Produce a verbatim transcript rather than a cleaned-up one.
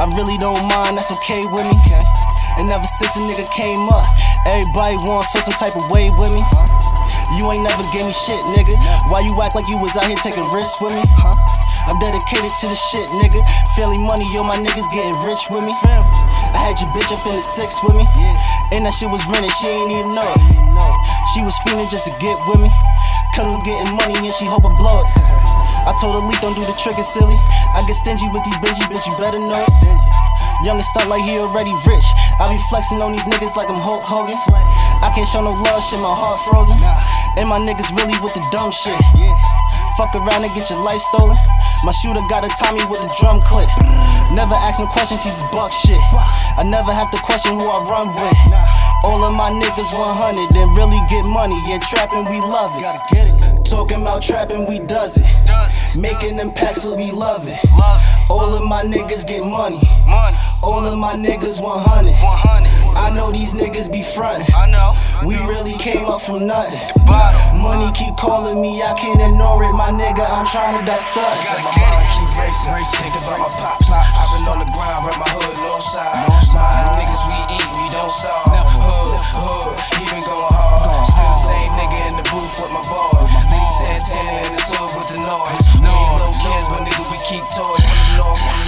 really don't mind, that's okay with me. And ever since a nigga came up, everybody wanna feel some type of way with me. You ain't never gave me shit, nigga. Why you act like you was out here taking risks with me? I'm dedicated to the shit, nigga. Family money, yo, my niggas getting rich with me. I had your bitch up in the six with me, and that shit was rented, she ain't even know it. She was feeling just to get with me, cause I'm getting money and she hope I blow it. I told her, Lee, don't do the trigger, silly. I get stingy with these bitches, bitch, you better know it. Young and stunt like he already rich. I be flexing on these niggas like I'm Hulk Hogan. I can't show no love, shit, my heart frozen. And my niggas really with the dumb shit. Fuck around and get your life stolen. My shooter got a Tommy with the drum clip. Never asking questions, he's buck shit. I never have to question who I run with. All of my niggas one hundred and really get money. Yeah, trapping, we love it. Talking about trapping, we does it. Making them packs, so we love it. All of my niggas get money. All of my niggas one hundred. I know these niggas be frontin'. We really came up from nothing. Money keep calling me, I can't ignore it. My nigga, I'm trying to dust us. My mind keep racing, think about my pops. I've been on the ground, rep my hood, north side. My niggas, we eat, we don't starve. Hood, hood, he been going hard. Still the same nigga in the booth with my boy. Lee Santana in the hood with the noise. We ain't low kids, but nigga, we keep toys from the north.